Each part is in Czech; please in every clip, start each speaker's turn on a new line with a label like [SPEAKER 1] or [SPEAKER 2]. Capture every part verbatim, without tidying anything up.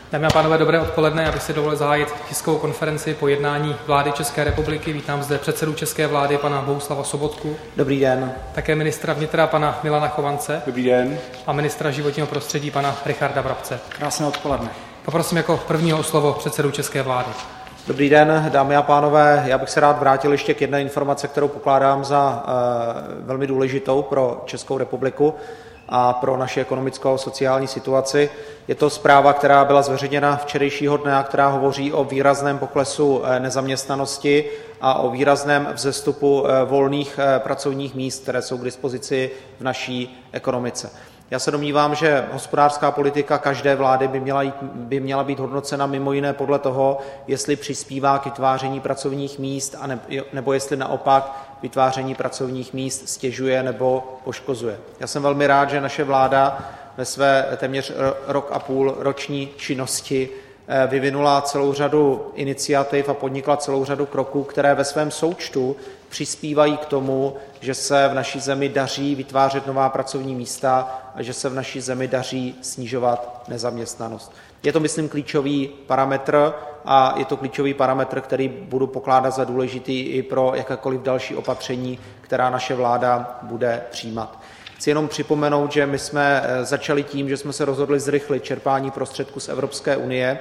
[SPEAKER 1] Dámy a pánové, dobré odpoledne. Já bych si dovolil zahájit tiskovou konferenci po jednání vlády České republiky. Vítám zde předsedu české vlády, pana Bohuslava Sobotku.
[SPEAKER 2] Dobrý den.
[SPEAKER 1] Také ministra vnitra, pana Milana Chovance.
[SPEAKER 3] Dobrý den.
[SPEAKER 1] A ministra životního prostředí, pana Richarda Brabce.
[SPEAKER 3] Krásné odpoledne.
[SPEAKER 1] Poprosím jako prvního o slovo předsedu české vlády.
[SPEAKER 2] Dobrý den, dámy a pánové. Já bych se rád vrátil ještě k jedné informaci, kterou pokládám za uh, velmi důležitou pro Českou republiku a pro naši ekonomickou a sociální situaci. Je to zpráva, která byla zveřejněna včerejšího dne a která hovoří o výrazném poklesu nezaměstnanosti a o výrazném vzestupu volných pracovních míst, které jsou k dispozici v naší ekonomice. Já se domnívám, že hospodářská politika každé vlády by měla, jít, by měla být hodnocena mimo jiné podle toho, jestli přispívá k vytváření pracovních míst, a ne, nebo jestli naopak vytváření pracovních míst stěžuje nebo poškozuje. Já jsem velmi rád, že naše vláda ve své téměř rok a půl roční činnosti vyvinula celou řadu iniciativ a podnikla celou řadu kroků, které ve svém součtu přispívají k tomu, že se v naší zemi daří vytvářet nová pracovní místa a že se v naší zemi daří snižovat nezaměstnanost. Je to, myslím, klíčový parametr a je to klíčový parametr, který budu pokládat za důležitý i pro jakékoliv další opatření, která naše vláda bude přijímat. Chci jenom připomenout, že my jsme začali tím, že jsme se rozhodli zrychlit čerpání prostředků z Evropské unie,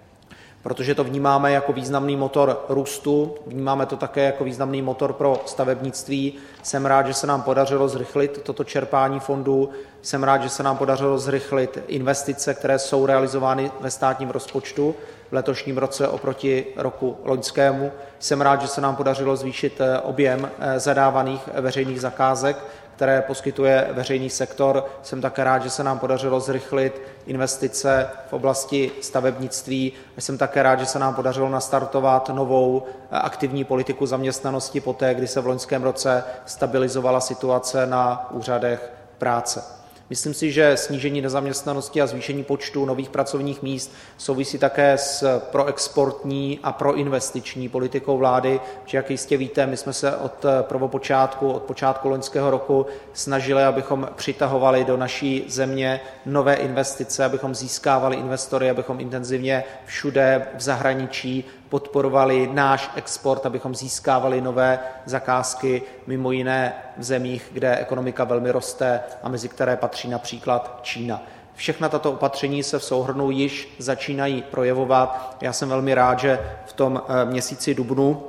[SPEAKER 2] protože to vnímáme jako významný motor růstu, vnímáme to také jako významný motor pro stavebnictví. Jsem rád, že se nám podařilo zrychlit toto čerpání fondů, jsem rád, že se nám podařilo zrychlit investice, které jsou realizovány ve státním rozpočtu v letošním roce oproti roku loňskému. Jsem rád, že se nám podařilo zvýšit objem zadávaných veřejných zakázek, které poskytuje veřejný sektor. Jsem také rád, že se nám podařilo zrychlit investice v oblasti stavebnictví. Jsem také rád, že se nám podařilo nastartovat novou aktivní politiku zaměstnanosti poté, kdy se v loňském roce stabilizovala situace na úřadech práce. Myslím si, že snížení nezaměstnanosti a zvýšení počtu nových pracovních míst souvisí také s proexportní a proinvestiční politikou vlády, že jak jistě víte, my jsme se od prvopočátku, od počátku loňského roku snažili, abychom přitahovali do naší země nové investice, abychom získávali investory, abychom intenzivně všude v zahraničí podporovali náš export, abychom získávali nové zakázky, mimo jiné v zemích, kde ekonomika velmi roste a mezi které patří například Čína. Všechna tato opatření se v souhrnu již začínají projevovat. Já jsem velmi rád, že v tom měsíci dubnu,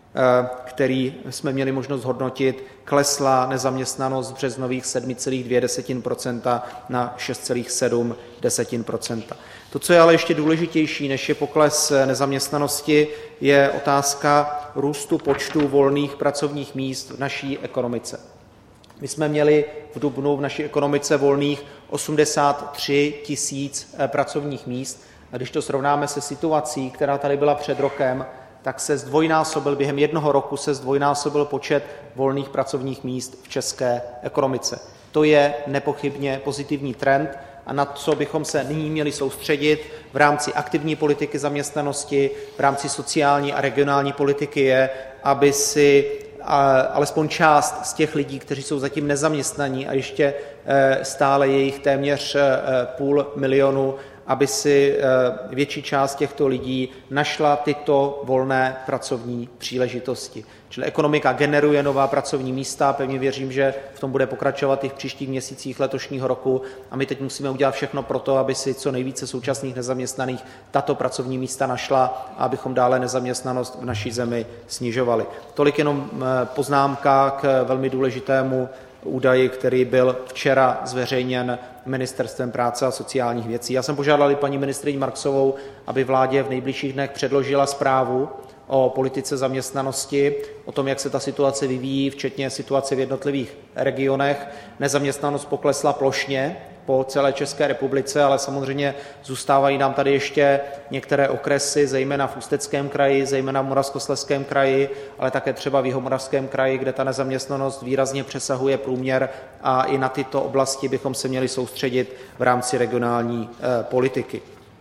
[SPEAKER 2] který jsme měli možnost hodnotit, klesla nezaměstnanost z březnových sedm celá dvě procenta na šest celá sedm procenta. To, co je ale ještě důležitější, než je pokles nezaměstnanosti, je otázka růstu počtu volných pracovních míst v naší ekonomice. My jsme měli v dubnu v naší ekonomice volných osmdesát tři tisíc pracovních míst a když to srovnáme se situací, která tady byla před rokem, tak se zdvojnásobil, během jednoho roku se zdvojnásobil počet volných pracovních míst v české ekonomice. To je nepochybně pozitivní trend a na co bychom se nyní měli soustředit v rámci aktivní politiky zaměstnanosti, v rámci sociální a regionální politiky je, aby si alespoň část z těch lidí, kteří jsou zatím nezaměstnaní a ještě stále je jich téměř půl milionu, aby si větší část těchto lidí našla tyto volné pracovní příležitosti. Čili ekonomika generuje nová pracovní místa, pevně věřím, že v tom bude pokračovat i v příštích měsících letošního roku a my teď musíme udělat všechno pro to, aby si co nejvíce současných nezaměstnaných tato pracovní místa našla a abychom dále nezaměstnanost v naší zemi snižovali. Tolik jenom poznámka k velmi důležitému údaji, který byl včera zveřejněn Ministerstvem práce a sociálních věcí. Já jsem požádal i paní ministryni Marksovou, aby vládě v nejbližších dnech předložila zprávu o politice zaměstnanosti, o tom, jak se ta situace vyvíjí, včetně situace v jednotlivých regionech. Nezaměstnanost poklesla plošně po celé České republice, ale samozřejmě zůstávají nám tady ještě některé okresy, zejména v Ústeckém kraji, zejména v Moravskoslezském kraji, ale také třeba v Jihomoravském kraji, kde ta nezaměstnanost výrazně přesahuje průměr a i na tyto oblasti bychom se měli soustředit v rámci regionální eh, politiky.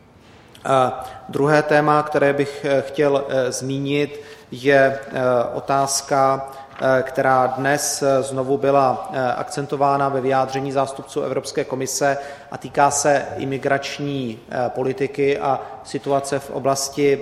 [SPEAKER 2] A druhé téma, které bych chtěl zmínit, je otázka která dnes znovu byla akcentována ve vyjádření zástupců Evropské komise a týká se imigrační politiky a situace v oblasti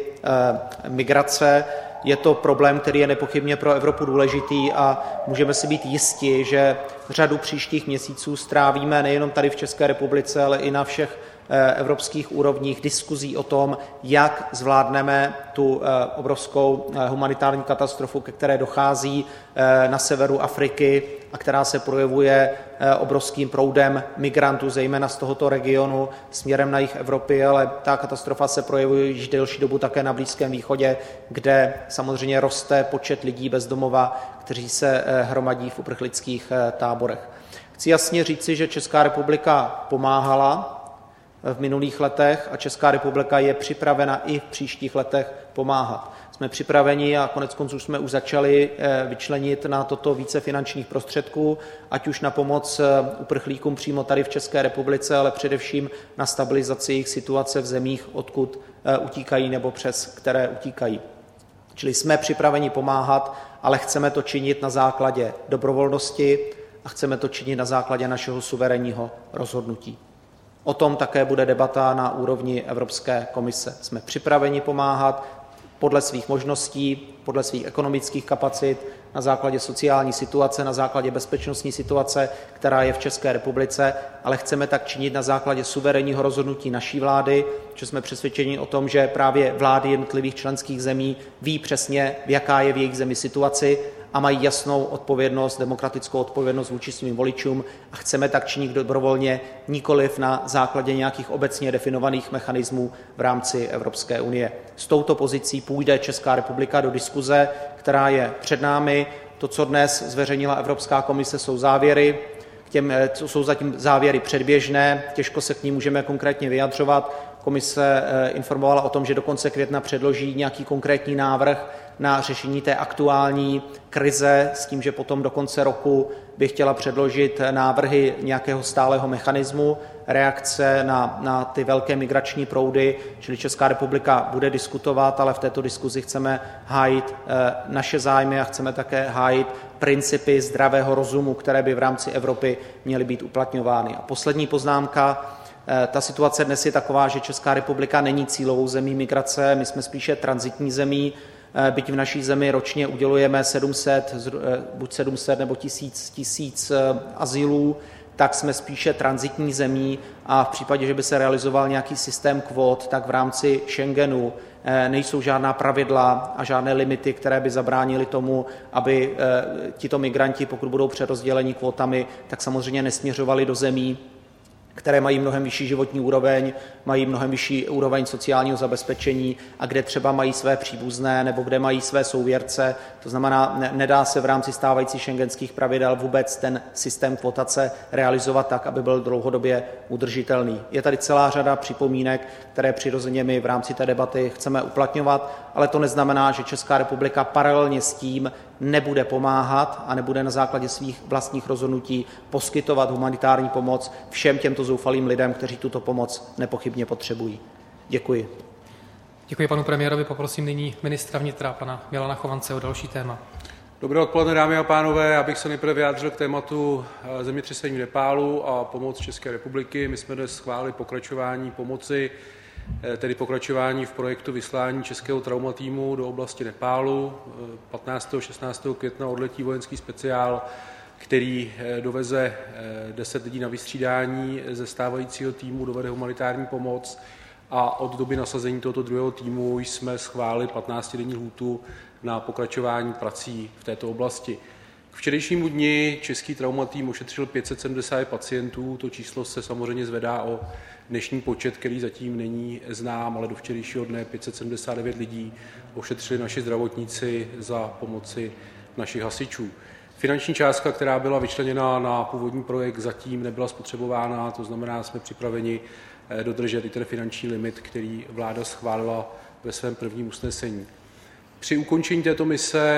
[SPEAKER 2] migrace. Je to problém, který je nepochybně pro Evropu důležitý a můžeme si být jisti, že řadu příštích měsíců strávíme nejenom tady v České republice, ale i na všech evropských úrovních diskuzí o tom, jak zvládneme tu obrovskou humanitární katastrofu, ke které dochází na severu Afriky a která se projevuje obrovským proudem migrantů, zejména z tohoto regionu směrem na jih Evropy, ale ta katastrofa se projevuje již delší dobu také na Blízkém východě, kde samozřejmě roste počet lidí bez domova, kteří se hromadí v uprchlických táborech. Chci jasně říci, že Česká republika pomáhala v minulých letech a Česká republika je připravena i v příštích letech pomáhat. Jsme připraveni a koneckonců jsme už začali vyčlenit na toto více finančních prostředků, ať už na pomoc uprchlíkům přímo tady v České republice, ale především na stabilizaci jejich situace v zemích, odkud utíkají nebo přes které utíkají. Čili jsme připraveni pomáhat, ale chceme to činit na základě dobrovolnosti a chceme to činit na základě našeho suverénního rozhodnutí. O tom také bude debata na úrovni Evropské komise. Jsme připraveni pomáhat podle svých možností, podle svých ekonomických kapacit, na základě sociální situace, na základě bezpečnostní situace, která je v České republice, ale chceme tak činit na základě suverénního rozhodnutí naší vlády, že jsme přesvědčeni o tom, že právě vlády jednotlivých členských zemí ví přesně, jaká je v jejich zemi situaci a mají jasnou odpovědnost, demokratickou odpovědnost vůči svým voličům a chceme tak činit dobrovolně, nikoliv na základě nějakých obecně definovaných mechanismů v rámci Evropské unie. S touto pozicí půjde Česká republika do diskuze, která je před námi. To, co dnes zveřejnila Evropská komise, jsou závěry. K těm, jsou zatím závěry předběžné, těžko se k nim můžeme konkrétně vyjadřovat. Komise informovala o tom, že do konce května předloží nějaký konkrétní návrh na řešení té aktuální krize s tím, že potom do konce roku by chtěla předložit návrhy nějakého stálého mechanismu reakce na, na ty velké migrační proudy, čili Česká republika bude diskutovat, ale v této diskuzi chceme hájit eh, naše zájmy a chceme také hájit principy zdravého rozumu, které by v rámci Evropy měly být uplatňovány. A poslední poznámka. Ta situace dnes je taková, že Česká republika není cílovou zemí migrace, my jsme spíše tranzitní zemí, byť v naší zemi ročně udělujeme sedm set, buď sedm set nebo tisíc, tisíc azylů, tak jsme spíše tranzitní zemí a v případě, že by se realizoval nějaký systém kvót, tak v rámci Schengenu nejsou žádná pravidla a žádné limity, které by zabránily tomu, aby tito migranti, pokud budou přerozděleni kvótami, tak samozřejmě nesměřovali do zemí, které mají mnohem vyšší životní úroveň, mají mnohem vyšší úroveň sociálního zabezpečení a kde třeba mají své příbuzné nebo kde mají své souvěrce. To znamená, ne, nedá se v rámci stávajících schengenských pravidel vůbec ten systém kvotace realizovat tak, aby byl dlouhodobě udržitelný. Je tady celá řada připomínek, které přirozeně my v rámci té debaty chceme uplatňovat, ale to neznamená, že Česká republika paralelně s tím nebude pomáhat a nebude na základě svých vlastních rozhodnutí poskytovat humanitární pomoc všem těmto zoufalým lidem, kteří tuto pomoc nepochybně potřebují. Děkuji.
[SPEAKER 1] Děkuji panu premiérovi. Poprosím nyní ministra vnitra, pana Milana Chovance, o další téma.
[SPEAKER 3] Dobré odpoledne, dámy a pánové. Já bych se nejprve vyjádřil k tématu zemětřesení v Nepálu a pomoc České republiky. My jsme dnes schválili pokračování pomoci, tedy pokračování v projektu vyslání českého traumatýmu do oblasti Nepálu. patnáctého a šestnáctého května odletí vojenský speciál, který doveze deset lidí na vystřídání ze stávajícího týmu, dovede humanitární pomoc a od doby nasazení tohoto druhého týmu jsme schválili patnáctidenní lhůtu na pokračování prací v této oblasti. K včerejšímu dni český traumatým ošetřil pět set sedmdesát pacientů, to číslo se samozřejmě zvedá o dnešní počet, který zatím není znám, ale do včerejšího dne pět set sedmdesát devět lidí ošetřili naši zdravotníci za pomoci našich hasičů. Finanční částka, která byla vyčleněna na původní projekt, zatím nebyla spotřebována, to znamená, jsme připraveni dodržet i ten finanční limit, který vláda schválila ve svém prvním usnesení. Při ukončení této mise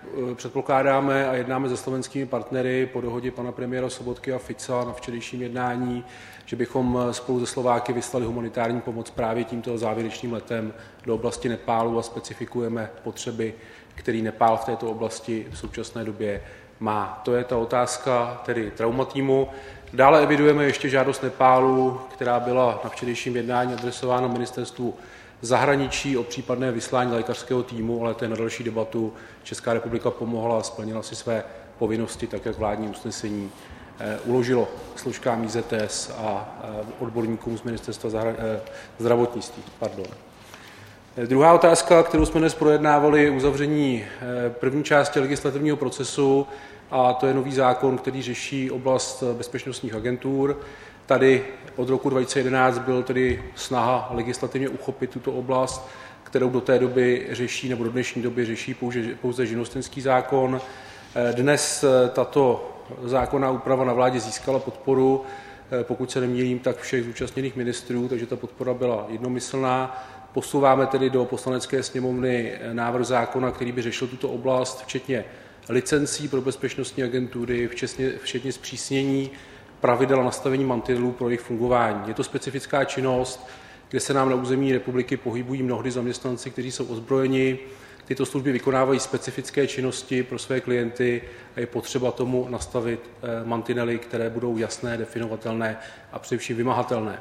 [SPEAKER 3] předpokládáme a jednáme se slovenskými partnery po dohodě pana premiéra Sobotky a Fica na včerejším jednání, že bychom spolu se Slováky vyslali humanitární pomoc právě tímto závěrečným letem do oblasti Nepálu a specifikujeme potřeby, který Nepál v této oblasti v současné době má. To je ta otázka tedy traumatýmu. Dále evidujeme ještě žádost Nepálu, která byla na včerejším jednání adresována ministerstvu zahraničí o případné vyslání lékařského týmu, ale to je na další debatu. Česká republika pomohla a splnila si své povinnosti, tak jak vládní usnesení eh, uložilo složkám I Z T S a eh, odborníkům z ministerstva zahra- eh, zdravotnictví. Pardon. Eh, druhá otázka, kterou jsme dnes projednávali, je uzavření eh, první části legislativního procesu, a to je nový zákon, který řeší oblast bezpečnostních agentur. Tady od roku dva tisíce jedenáct byl tedy snaha legislativně uchopit tuto oblast, kterou do té doby řeší, nebo do dnešní doby řeší pouze, pouze živnostenský zákon. Dnes tato zákonná úprava na vládě získala podporu, pokud se nemýlím, tak všech zúčastněných ministrů, takže ta podpora byla jednomyslná. Posouváme tedy do Poslanecké sněmovny návrh zákona, který by řešil tuto oblast, včetně licencí pro bezpečnostní agentury, včetně, včetně zpřísnění pravidel a nastavení mantinelů pro jejich fungování. Je to specifická činnost, kde se nám na území republiky pohybují mnohdy zaměstnanci, kteří jsou ozbrojeni. Tyto služby vykonávají specifické činnosti pro své klienty a je potřeba tomu nastavit mantinely, které budou jasné, definovatelné a především vymahatelné.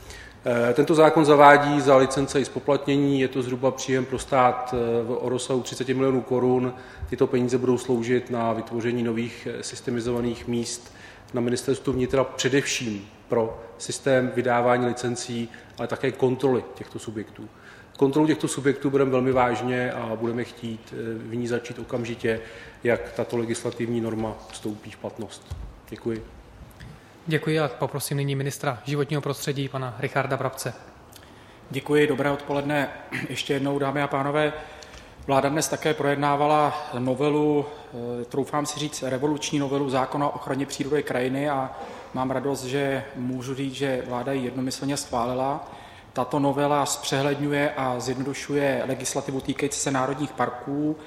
[SPEAKER 3] Tento zákon zavádí za licence i zpoplatnění, je to zhruba příjem pro stát o rozsahu třicet milionů korun. Tyto peníze budou sloužit na vytvoření nových systemizovaných míst na ministerstvu vnitra, především pro systém vydávání licencí, ale také kontroly těchto subjektů. Kontrolu těchto subjektů bereme velmi vážně a budeme chtít v ní začít okamžitě, jak tato legislativní norma vstoupí v platnost. Děkuji.
[SPEAKER 1] Děkuji a poprosím nyní ministra životního prostředí, pana Richarda Brabce.
[SPEAKER 4] Děkuji, dobré odpoledne. Ještě jednou, dámy a pánové, vláda dnes také projednávala novelu, troufám si říct, revoluční novelu zákona o ochraně přírody krajiny a mám radost, že můžu říct, že vláda ji jednomyslně schválila. Tato novela zpřehledňuje a zjednodušuje legislativu týkající se národních parků,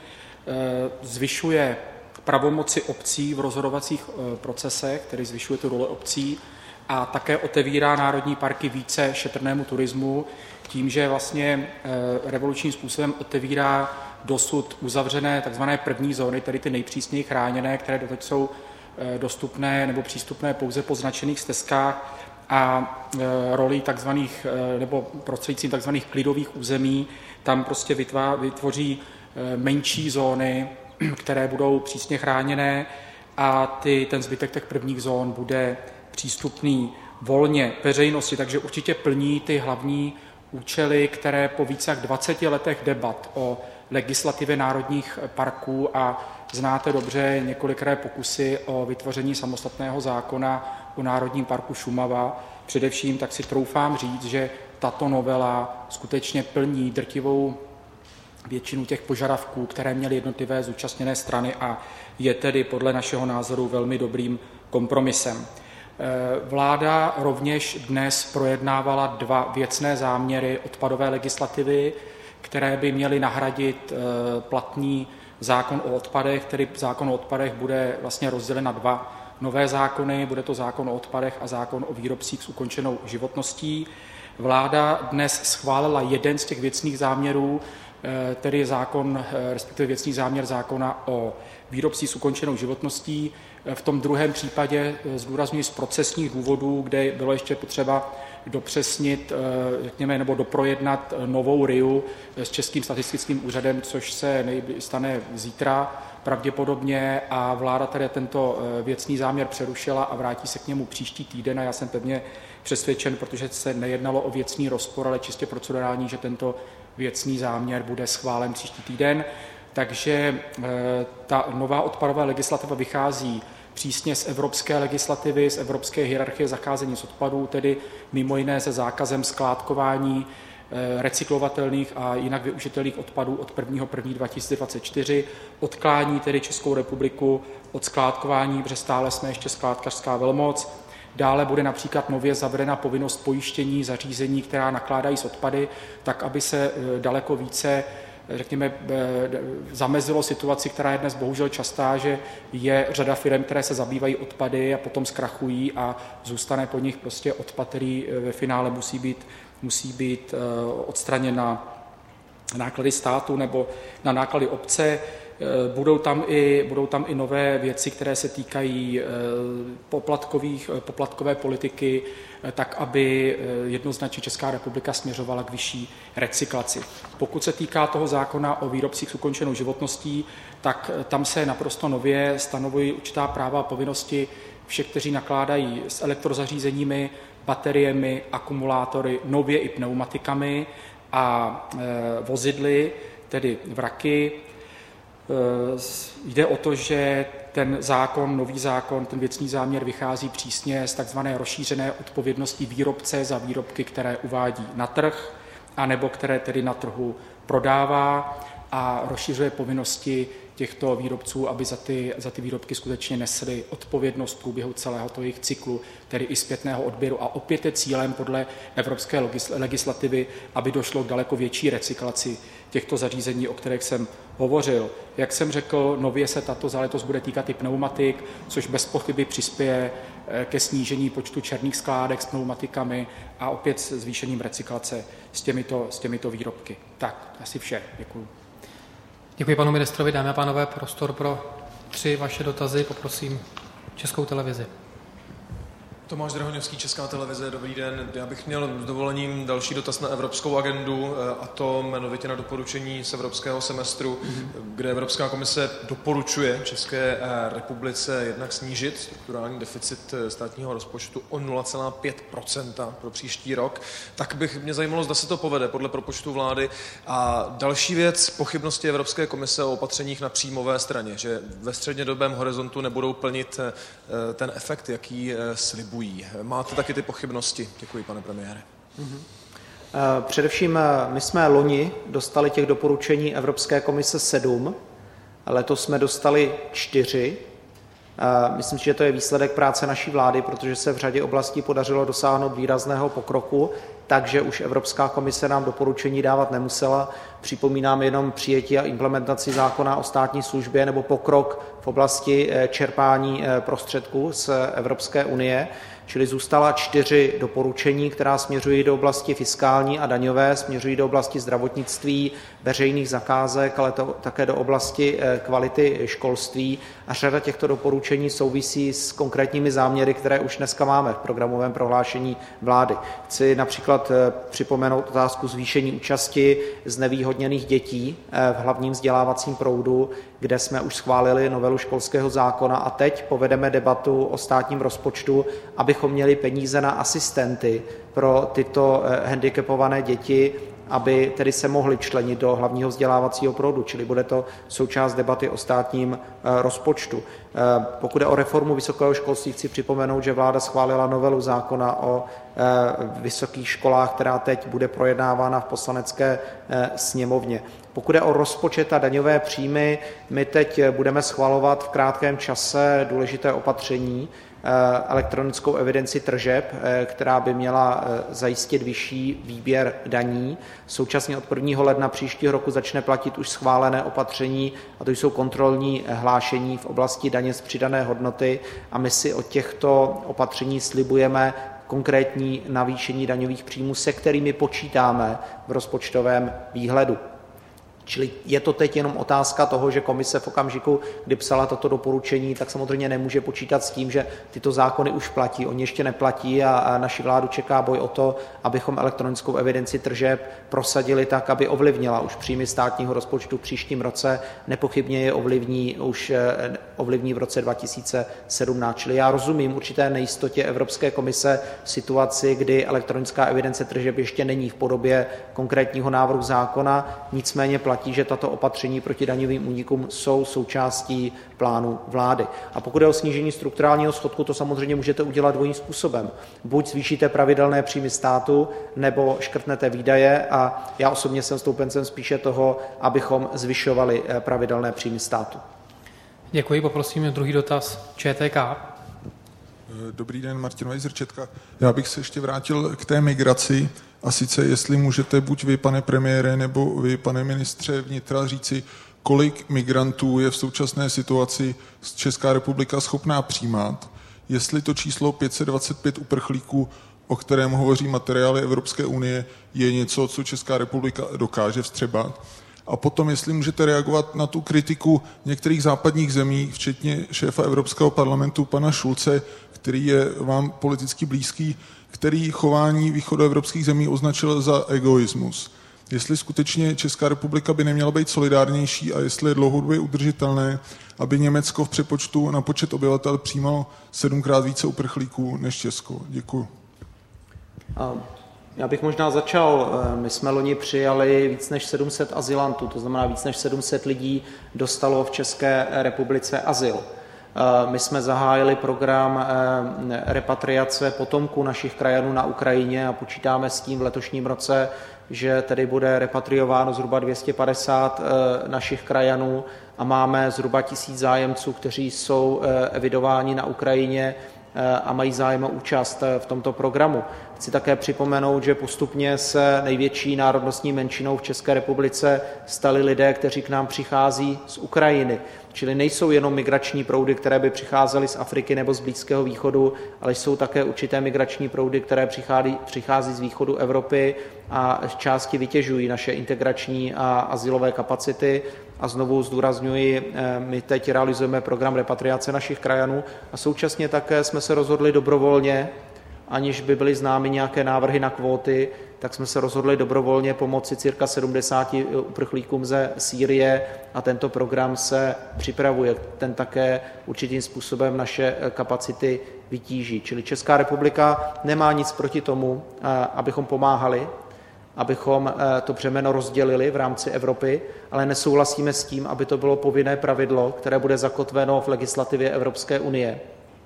[SPEAKER 4] zvyšuje pravomoci obcí v rozhodovacích procesech, který zvyšuje tu roli obcí a také otevírá národní parky více šetrnému turismu tím, že vlastně revolučním způsobem otevírá dosud uzavřené takzvané první zóny, tedy ty nejpřísněji chráněné, které doteď jsou dostupné nebo přístupné pouze po značených stezkách a roli takzvaných nebo prostřednictvím takzvaných klidových území tam prostě vytvoří menší zóny, které budou přísně chráněné a ty, ten zbytek těch prvních zón bude přístupný volně veřejnosti, takže určitě plní ty hlavní účely, které po více jak dvaceti letech debat o legislativě národních parků a znáte dobře několikrát pokusy o vytvoření samostatného zákona o Národním parku Šumava. Především tak si troufám říct, že tato novela skutečně plní drtivou většinu těch požadavků, které měly jednotlivé zúčastněné strany a je tedy podle našeho názoru velmi dobrým kompromisem. Vláda rovněž dnes projednávala dva věcné záměry odpadové legislativy, které by měly nahradit platný zákon o odpadech, který zákon o odpadech bude vlastně rozdělen na dva nové zákony, bude to zákon o odpadech a zákon o výrobcích s ukončenou životností. Vláda dnes schválila jeden z těch věcných záměrů, tedy zákon, respektive věcný záměr zákona o výrobcích s ukončenou životností. V tom druhém případě zdůrazňuji z procesních důvodů, kde bylo ještě potřeba dopřesnit, řekněme, nebo doprojednat novou R I U s Českým statistickým úřadem, což se stane zítra pravděpodobně a vláda tedy tento věcný záměr přerušila a vrátí se k němu příští týden a já jsem pevně přesvědčen, protože se nejednalo o věcný rozpor, ale čistě procedurální, že tento věcný záměr bude schválen příští týden. Takže ta nová odpadová legislativa vychází přísně z evropské legislativy, z evropské hierarchie zacházení s odpadů, tedy mimo jiné se zákazem skládkování recyklovatelných a jinak využitelných odpadů od prvního prvního dva tisíce dvacet čtyři, odklání tedy Českou republiku od skládkování, protože stále jsme ještě skládkařská velmoc. Dále bude například nově zavedena povinnost pojištění zařízení, která nakládají s odpady, tak aby se daleko více řekněme, zamezilo situaci, která je dnes bohužel častá, že je řada firm, které se zabývají odpady a potom zkrachují a zůstane po nich prostě odpad, který ve finále musí být, musí být odstraněn na náklady státu nebo na náklady obce. Budou tam i, budou tam i nové věci, které se týkají poplatkových, poplatkové politiky, tak aby jednoznačně Česká republika směřovala k vyšší recyklaci. Pokud se týká toho zákona o výrobcích s ukončenou životností, tak tam se naprosto nově stanovují určitá práva a povinnosti všech, kteří nakládají s elektrozařízeními, bateriemi, akumulátory, nově i pneumatikami a vozidly, tedy vraky. Jde o to, že ten zákon, nový zákon, ten věcný záměr vychází přísně z takzvané rozšířené odpovědnosti výrobce za výrobky, které uvádí na trh, anebo které tedy na trhu prodává, a rozšiřuje povinnosti těchto výrobců, aby za ty, za ty výrobky skutečně nesli odpovědnost v průběhu celého toho jejich cyklu, tedy i zpětného odběru. A opět je cílem podle evropské legislativy, aby došlo k daleko větší recyklaci těchto zařízení, o kterých jsem hovořil. Jak jsem řekl, nově se tato záležitost bude týkat i pneumatik, což bez pochyby přispěje ke snížení počtu černých skládek s pneumatikami a opět s zvýšením recyklace s těmito, s těmito výrobky. Tak, asi vše. Děkuji.
[SPEAKER 1] Děkuji panu ministrovi. Dámy a pánové, prostor pro tři vaše dotazy. Poprosím Českou televizi.
[SPEAKER 5] Tomáš Drahoňovský, Česká televize, dobrý den. Já bych měl s dovolením další dotaz na evropskou agendu, a to jmenovitě na doporučení z evropského semestru, kde Evropská komise doporučuje České republice jednak snížit strukturální deficit státního rozpočtu o nula celá pět procenta pro příští rok. Tak bych mě zajímalo, zda se to povede podle propočtu vlády. A další věc, pochybnosti Evropské komise o opatřeních na příjmové straně, že ve střednědobém horizontu nebudou plnit ten efekt, jaký slibují. Máte taky ty pochybnosti? Děkuji, pane premiére.
[SPEAKER 2] Především my jsme loni dostali těch doporučení Evropské komise sedm, letos jsme dostali čtyři. Myslím si, že to je výsledek práce naší vlády, protože se v řadě oblastí podařilo dosáhnout výrazného pokroku, takže už Evropská komise nám doporučení dávat nemusela. Připomínám jenom přijetí a implementaci zákona o státní službě nebo pokrok v oblasti čerpání prostředků z Evropské unie, čili zůstala čtyři doporučení, která směřují do oblasti fiskální a daňové, směřují do oblasti zdravotnictví, veřejných zakázek, ale to také do oblasti kvality školství. A řada těchto doporučení souvisí s konkrétními záměry, které už dneska máme v programovém prohlášení vlády. Chci například připomenout otázku zvýšení účasti znevýhodněných dětí v hlavním vzdělávacím proudu, kde jsme už schválili novelu školského zákona a teď povedeme debatu o státním rozpočtu, abychom měli peníze na asistenty pro tyto handicapované děti, aby tedy se mohli členit do hlavního vzdělávacího proudu, čili bude to součást debaty o státním rozpočtu. Pokud je o reformu vysokého školství, chci připomenout, že vláda schválila novelu zákona o vysokých školách, která teď bude projednávána v Poslanecké sněmovně. Pokud je o rozpočet a daňové příjmy, my teď budeme schvalovat v krátkém čase důležité opatření, elektronickou evidenci tržeb, která by měla zajistit vyšší výběr daní. Současně od prvního ledna příštího roku začne platit už schválené opatření, a to jsou kontrolní hlášení v oblasti daně z přidané hodnoty, a my si od těchto opatření slibujeme konkrétní navýšení daňových příjmů, se kterými počítáme v rozpočtovém výhledu. Čili je to teď jenom otázka toho, že komise v okamžiku, kdy psala toto doporučení, tak samozřejmě nemůže počítat s tím, že tyto zákony už platí. Oni ještě neplatí a naši vládu čeká boj o to, abychom elektronickou evidenci tržeb prosadili tak, aby ovlivnila už příjmy státního rozpočtu v příštím roce. Nepochybně je ovlivní už ovlivní v roce dva tisíce sedmnáct. Čili já rozumím určité nejistotě Evropské komise v situaci, kdy elektronická evidence tržeb ještě není v podobě konkrétního návrhu zákona, nicméně platí, že tato opatření proti daňovým únikům jsou součástí plánu vlády. A pokud je o snížení strukturálního schodku, to samozřejmě můžete udělat dvojím způsobem. Buď zvýšíte pravidelné příjmy státu, nebo škrtnete výdaje, a já osobně jsem stoupencem spíše toho, abychom zvyšovali pravidelné příjmy státu.
[SPEAKER 1] Děkuji, poprosím druhý dotaz ČTK.
[SPEAKER 6] Dobrý den, Martin Vejzrčetka. Já bych se ještě vrátil k té migraci a sice jestli můžete buď vy, pane premiére, nebo vy, pane ministře vnitra, říci, kolik migrantů je v současné situaci Česká republika schopná přijímat, jestli to číslo pět set dvacet pět uprchlíků, o kterém hovoří materiály Evropské unie, je něco, co Česká republika dokáže vstřebat. A potom, jestli můžete reagovat na tu kritiku některých západních zemí, včetně šéfa Evropského parlamentu, pana Schulze, který je vám politicky blízký, který chování východoevropských zemí označil za egoismus. Jestli skutečně Česká republika by neměla být solidárnější a jestli je dlouhodobě udržitelné, aby Německo v přepočtu na počet obyvatel přijímalo sedmkrát více uprchlíků než Česko. Děkuji.
[SPEAKER 2] Já bych možná začal. My jsme loni přijali víc než sedm set azylantů, to znamená víc než sedm set lidí dostalo v České republice azyl. My jsme zahájili program repatriace potomků našich krajanů na Ukrajině a počítáme s tím v letošním roce, že tedy bude repatriováno zhruba dvě stě padesát našich krajanů a máme zhruba tisíc zájemců, kteří jsou evidováni na Ukrajině a mají zájem o účast v tomto programu. Chci také připomenout, že postupně se největší národnostní menšinou v České republice stali lidé, kteří k nám přichází z Ukrajiny. Čili nejsou jenom migrační proudy, které by přicházely z Afriky nebo z Blízkého východu, ale jsou také určité migrační proudy, které přichází, přichází z východu Evropy a z části vytěžují naše integrační a azylové kapacity. A znovu zdůrazňuji, my teď realizujeme program repatriace našich krajanů a současně také jsme se rozhodli dobrovolně, aniž by byly známy nějaké návrhy na kvóty, tak jsme se rozhodli dobrovolně pomoci cirka sedmdesáti uprchlíkům ze Sýrie a tento program se připravuje. Ten také určitým způsobem naše kapacity vytíží. Čili Česká republika nemá nic proti tomu, abychom pomáhali, abychom to břemeno rozdělili v rámci Evropy, ale nesouhlasíme s tím, aby to bylo povinné pravidlo, které bude zakotveno v legislativě Evropské unie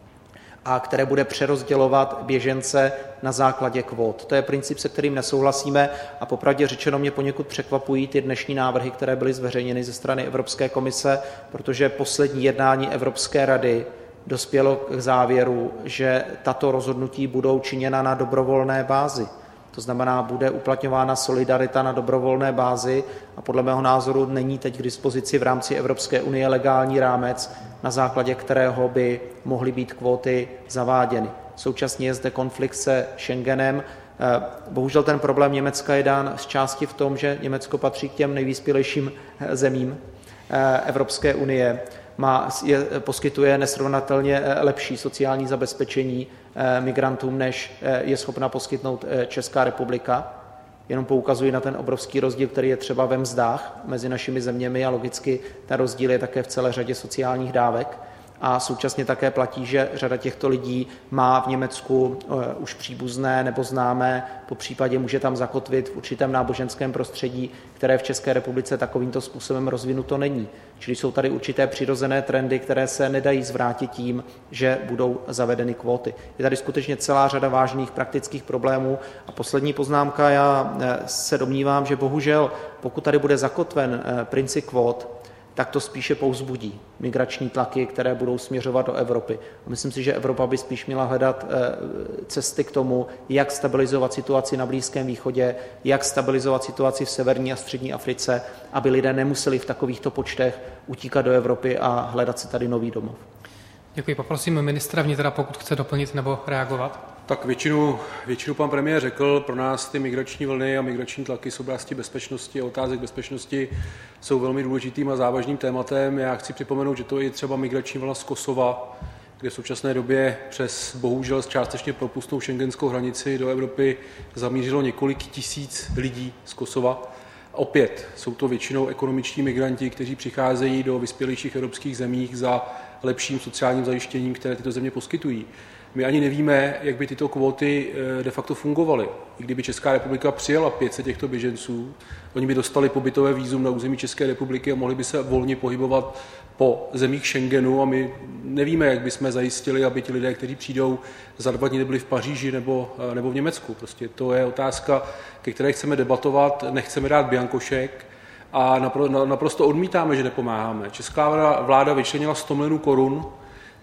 [SPEAKER 2] a které bude přerozdělovat běžence na základě kvót. To je princip, se kterým nesouhlasíme a popravdě řečeno mě poněkud překvapují ty dnešní návrhy, které byly zveřejněny ze strany Evropské komise, protože poslední jednání Evropské rady dospělo k závěru, že tato rozhodnutí budou činěna na dobrovolné bázi. To znamená, bude uplatňována solidarita na dobrovolné bázi a podle mého názoru není teď k dispozici v rámci Evropské unie legální rámec, na základě kterého by mohly být kvóty zaváděny. Současně je zde konflikt se Schengenem. Bohužel ten problém Německa je dán z části v tom, že Německo patří k těm nejvyspělejším zemím Evropské unie. Má, je, poskytuje nesrovnatelně lepší sociální zabezpečení migrantům, než je schopna poskytnout Česká republika. Jenom poukazuji na ten obrovský rozdíl, který je třeba ve mzdách mezi našimi zeměmi a logicky ten rozdíl je také v celé řadě sociálních dávek. A současně také platí, že řada těchto lidí má v Německu už příbuzné nebo známé, po případě může tam zakotvit v určitém náboženském prostředí, které v České republice takovýmto způsobem rozvinuto není. Čili jsou tady určité přirozené trendy, které se nedají zvrátit tím, že budou zavedeny kvóty. Je tady skutečně celá řada vážných praktických problémů. A poslední poznámka, já se domnívám, že bohužel, pokud tady bude zakotven princip kvót, tak to spíše povzbudí migrační tlaky, které budou směřovat do Evropy. A myslím si, že Evropa by spíš měla hledat cesty k tomu, jak stabilizovat situaci na Blízkém východě, jak stabilizovat situaci v severní a střední Africe, aby lidé nemuseli v takovýchto počtech utíkat do Evropy a hledat si tady nový domov.
[SPEAKER 1] Děkuji. Poprosím ministra vnitra, pokud chce doplnit nebo reagovat.
[SPEAKER 3] Tak většinu, většinu pan premiér řekl, pro nás ty migrační vlny a migrační tlaky z oblasti bezpečnosti a otázek bezpečnosti jsou velmi důležitým a závažným tématem. Já chci připomenout, že to je třeba migrační vlna z Kosova, kde v současné době přes bohužel částečně propustnou šengenskou hranici do Evropy zamířilo několik tisíc lidí z Kosova. Opět jsou to většinou ekonomičtí migranti, kteří přicházejí do vyspělejších evropských zemí za lepším sociálním zajištěním, které tyto země poskytují. My ani nevíme, jak by tyto kvóty de facto fungovaly. I kdyby Česká republika přijala pět set těchto běženců, oni by dostali pobytové vízum na území České republiky a mohli by se volně pohybovat po zemích Schengenu a my nevíme, jak bychom zajistili, aby ti lidé, kteří přijdou za dva dny, nebyli v Paříži nebo, nebo v Německu. Prostě to je otázka, ke které chceme debatovat, nechceme dát biankošek a naprosto odmítáme, že nepomáháme. Česká vláda vyčlenila sto milionů korun,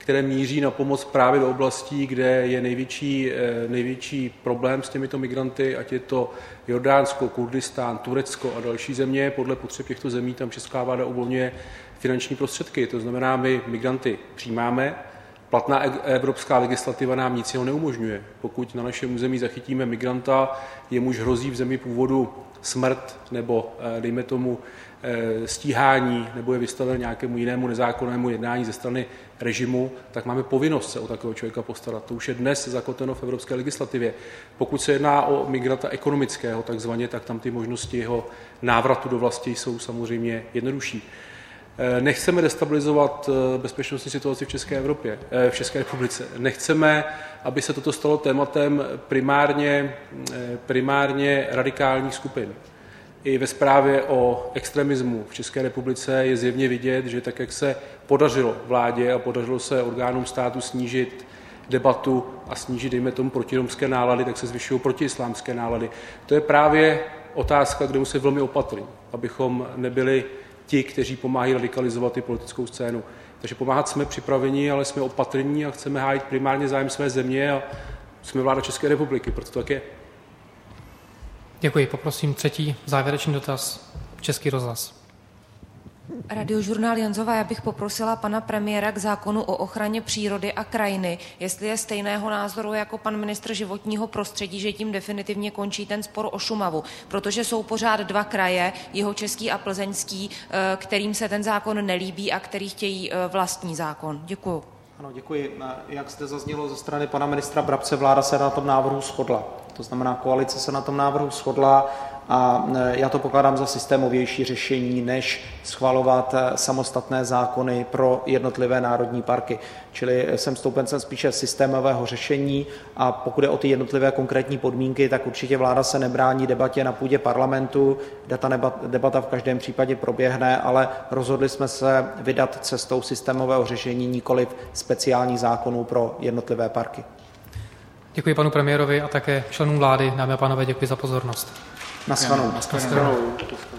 [SPEAKER 3] které míří na pomoc právě do oblastí, kde je největší, největší problém s těmito migranty, ať je to Jordánsko, Kurdistán, Turecko a další země. Podle potřeb těchto zemí tam česká vláda uvolňuje finanční prostředky. To znamená, my migranty přijímáme, platná evropská legislativa nám nic jiného neumožňuje. Pokud na našem území zachytíme migranta, jemuž hrozí v zemi původu smrt nebo, dejme tomu, stíhání nebo je vystaven nějakému jinému nezákonnému jednání ze strany režimu, tak máme povinnost se o takového člověka postarat. To už je dnes zakotveno v evropské legislativě. Pokud se jedná o migranta ekonomického takzvaně, tak tam ty možnosti jeho návratu do vlasti jsou samozřejmě jednodušší. Nechceme destabilizovat bezpečnostní situaci v České Evropě, v České republice. Nechceme, aby se toto stalo tématem primárně, primárně radikálních skupin. I ve zprávě o extremismu v České republice je zjevně vidět, že tak, jak se podařilo vládě a podařilo se orgánům státu snížit debatu a snížit, dejme tomu, protiromské nálady, tak se zvyšují protiislámské nálady. To je právě otázka, kde musíme velmi opatrní, abychom nebyli ti, kteří pomáhají radikalizovat i politickou scénu. Takže pomáhat jsme připraveni, ale jsme opatrní a chceme hájit primárně zájem své země a jsme vláda České republiky, proto to tak je.
[SPEAKER 1] Děkuji. Poprosím třetí závěrečný dotaz. Český rozhlas.
[SPEAKER 7] Radiožurnál Janzová, já bych poprosila pana premiéra k zákonu o ochraně přírody a krajiny, jestli je stejného názoru jako pan ministr životního prostředí, že tím definitivně končí ten spor o Šumavu, protože jsou pořád dva kraje, Jihočeský a Plzeňský, kterým se ten zákon nelíbí a který chtějí vlastní zákon. Děkuju.
[SPEAKER 2] Ano, děkuji. Jak zde zaznělo ze strany pana ministra Brabce, vláda se na tom návrhu shodla. To znamená, koalice se na tom návrhu shodla a já to pokládám za systémovější řešení, než schvalovat samostatné zákony pro jednotlivé národní parky. Čili jsem stoupencem spíše systémového řešení a pokud je o ty jednotlivé konkrétní podmínky, tak určitě vláda se nebrání debatě na půdě parlamentu, kde ta debata v každém případě proběhne, ale rozhodli jsme se vydat cestou systémového řešení, nikoliv speciálních zákonů pro jednotlivé parky.
[SPEAKER 1] Děkuji panu premiérovi a také členům vlády. Dámy a pánové, děkuji za pozornost.
[SPEAKER 2] Naschledanou.
[SPEAKER 1] Naschledanou.